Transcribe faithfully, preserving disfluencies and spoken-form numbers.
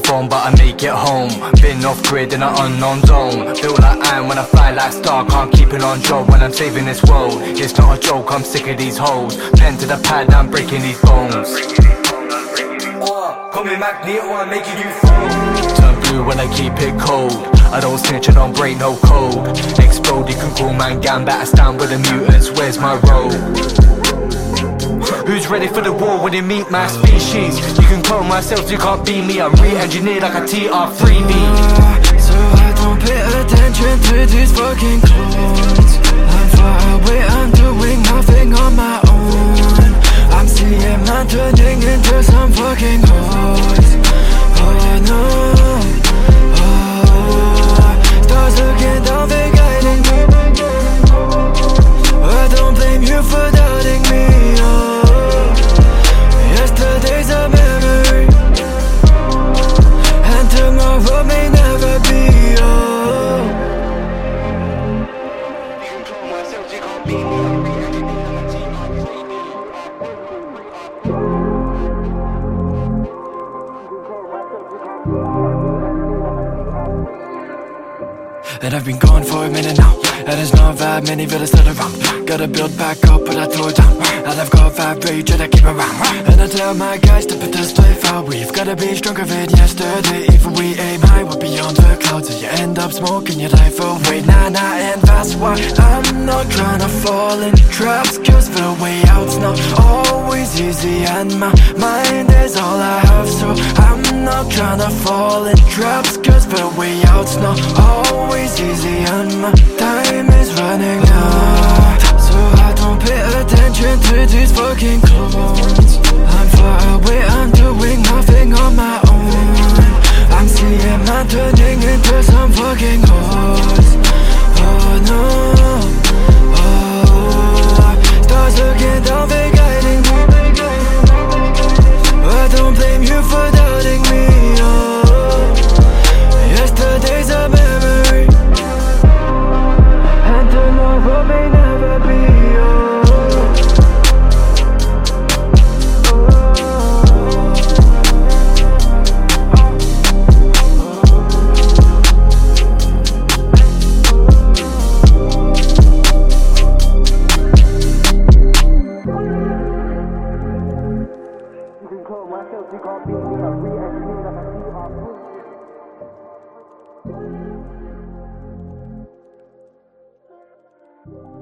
phone, but I make it home. Been off grid in an unknown zone. Feel like iron when I fly like star. Can't keep it on job when I'm saving this world. It's not a joke, I'm sick of these hoes. Pen to the pad, I'm breaking these bones. uh, Call me Magneto, I'm making you fall. Turn blue when I keep it cold. I don't snitch, I don't break no code. Explode, you can call man Gambit. I stand with the mutants, where's my robe? Who's ready for the war when they meet my species? You can call myself, you can't be me. I'm re-engineered like a T R three B. So I don't pay attention to these fucking clones. I'm far away, I'm doing nothing on my own. I'm seeing man turning into some fucking hoes. Oh no, oh, stars looking down, they guiding me. I don't blame you for doubting me, oh. Yesterday's a memory, and tomorrow may never be, oh. You can call myself, you can't be me. And I've been gone for a minute now, and there's not that many villains still around. Gotta build back up, but I throw it down. And I've got that rage that I keep around. And I tell my guys to put this life out. We've gotta be stronger than yesterday. If we aim high, we're beyond the clouds. So you end up smoking your life away. Nah, nah, and that's why I'm not trying to fall in traps, cause the way out's not always easy, and my mind is all I have. So I'm not trying to fall in traps, cause the way out's not always easy, and my time is running out. So I don't pay attention to these fucking clones. I'm far away, I'm doing nothing on my own. I'm seeing man turning into some fucking hoes. Oh no, oh, stars looking down, they guiding me. I don't blame you for doubting me, oh. Yesterday's a memory, and tomorrow may never be, oh. You can call myself, you can't be me. I'm re-engineered like a T R three B.